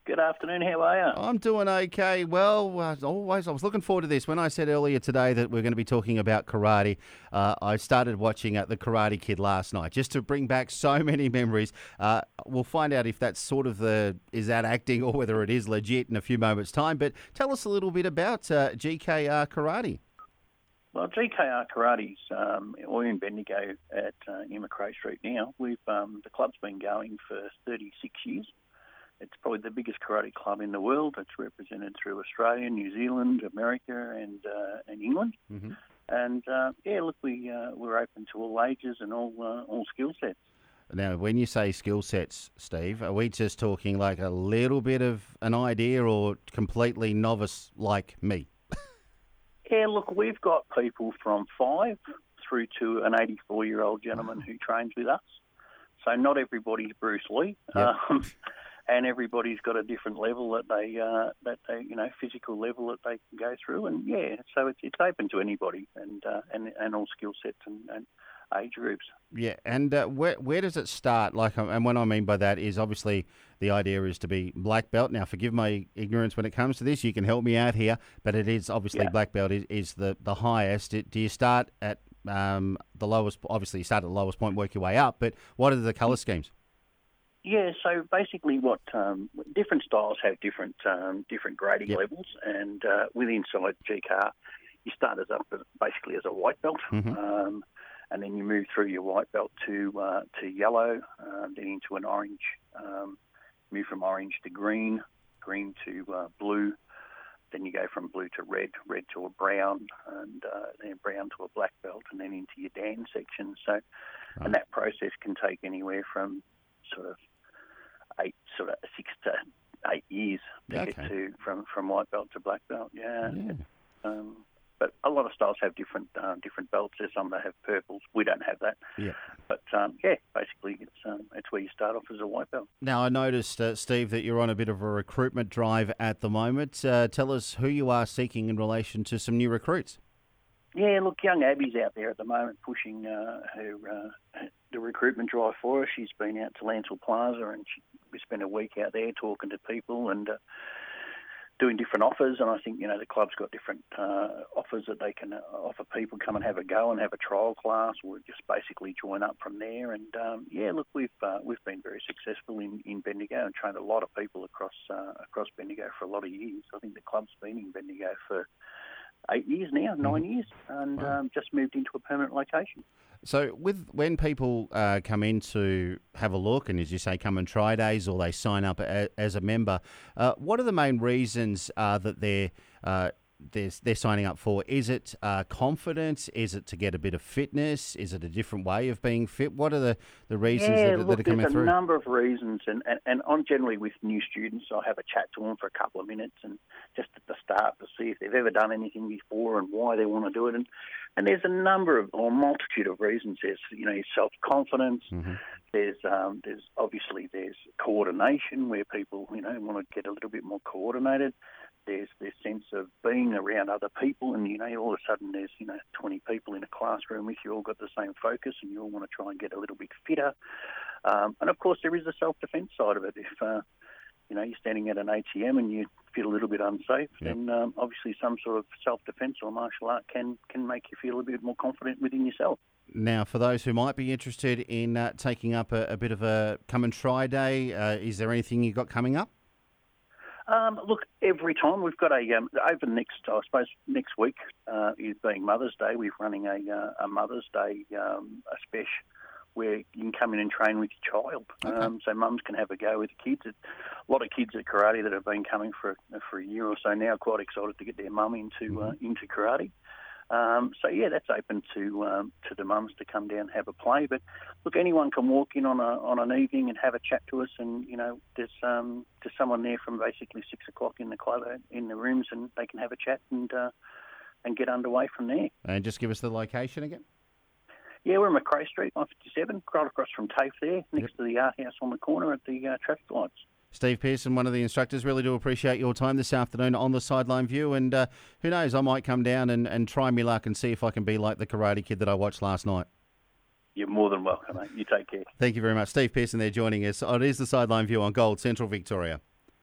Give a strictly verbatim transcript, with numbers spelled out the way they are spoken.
Good afternoon. How are you? I'm doing okay. Well, as always, I was looking forward to this. When I said earlier today that we're going to be talking about karate, uh, I started watching uh, The Karate Kid last night just to bring back so many memories. Uh, we'll find out if that's sort of the, is that acting or whether it is legit in a few moments' time. But tell us a little bit about uh, G K R Karate. Well, G K R Karate's, um, we're in Bendigo at uh, in McRae Street now. We've um, the club's been going for thirty-six years. It's probably the biggest karate club in the world. It's represented through Australia, New Zealand, America, and uh, and England. Mm-hmm. And uh, yeah, look, we uh, we're open to all ages and all uh, all skill sets. Now, when you say skill sets, Steve, are we just talking like a little bit of an idea or completely novice like me? Yeah, look, we've got people from five through to an eighty-four-year-old gentleman who trains with us. So not everybody's Bruce Lee. Yep. Um, And everybody's got a different level that they, uh, that they, you know, physical level that they can go through, and yeah, so it's it's open to anybody, and uh, and and all skill sets and, and age groups. Yeah, and uh, where where does it start? Like, and what I mean by that is obviously the idea is to be black belt. Now, forgive my ignorance when it comes to this. You can help me out here, but it is obviously Yeah. black belt is, is the the highest. It, do you start at um, the lowest? Obviously, you start at the lowest point, work your way up. But what are the colour schemes? Yeah, so basically, what um, different styles have different um, different grading Yep. levels, and uh, within inside G K R, you start as up as, basically as a white belt, Mhm. um, and then you move through your white belt to uh, to yellow, uh, then into an orange, um, move from orange to green, green to uh, blue, then you go from blue to red, red to a brown, and uh, then brown to a black belt, and then into your Dan section. So, Right. and that process can take anywhere from sort of eight, sort of six to eight years to Okay. get to from, from white belt to black belt. Yeah. Yeah. Um, but a lot of styles have different uh, different belts. There's some that have purples. We don't have that. Yeah. But um, yeah, basically it's um, it's where you start off as a white belt. Now, I noticed, uh, Steve, that you're on a bit of a recruitment drive at the moment. Uh, tell us who you are seeking in relation to some new recruits. Yeah, look, young Abby's out there at the moment pushing uh, her uh, the recruitment drive for us. She's been out to Lancel Plaza, and she, we spent a week out there talking to people and uh, doing different offers. And I think, you know, the club's got different uh, offers that they can uh, offer people. Come and have a go and have a trial class, or just basically join up from there. And um, yeah, look, we've uh, we've been very successful in, in Bendigo and trained a lot of people across uh, across Bendigo for a lot of years. I think the club's been in Bendigo for eight years now, nine years, and Wow. um, just moved into a permanent location. So, with when people uh, come in to have a look, and as you say, come and try days, or they sign up a, as a member, uh, what are the main reasons uh, that they're, uh, they're they're signing up for? Is it uh, confidence? Is it to get a bit of fitness? Is it a different way of being fit? What are the, the reasons Yeah, that, look, that are coming there's a through? number of reasons, and, and, and I'm generally with new students. I have a chat to them for a couple of minutes, and just at the start to see if they've ever done anything before and why they want to do it. And and there's a number of, or multitude of reasons. There's, you know, your self-confidence. Mm-hmm. There's um, there's obviously there's coordination, where people, you know, want to get a little bit more coordinated. There's this sense of being around other people, and, you know, all of a sudden there's, you know, twenty people in a classroom with you, all got the same focus, and you all want to try and get a little bit fitter. Um, and, of course, there is the self-defence side of it. If, uh, you know, you're standing at an A T M and you feel a little bit unsafe, Yep. then um, obviously some sort of self-defence or martial art can, can make you feel a bit more confident within yourself. Now, for those who might be interested in uh, taking up a, a bit of a come and try day, uh, is there anything you've got coming up? Um, look, every time we've got a um, over the next, I suppose next week uh, is being Mother's Day. We're running a uh, a Mother's Day um, a special where you can come in and train with your child. Okay. Um, so mums can have a go with the kids. A lot of kids at karate that have been coming for for a year or so now, quite excited to get their mum into uh, into karate. Um, so yeah, that's open to um, to the mums to come down and have a play. But look, anyone can walk in on a on an evening and have a chat to us, and you know, there's um, there's someone there from basically six o'clock in the club in the rooms, and they can have a chat and uh, and get underway from there. And just give us the location again. Yeah, we're in McRae Street, one fifty-seven, right across from TAFE there, next Yep. to the art house on the corner at the uh, traffic lights. Steve Pearson, one of the instructors, really do appreciate your time this afternoon on the Sideline View. And uh, who knows, I might come down and, and try me luck and see if I can be like the Karate Kid that I watched last night. You're more than welcome, mate. You take care. Thank you very much. Steve Pearson there joining us. Oh, it is the Sideline View on Gold, Central Victoria.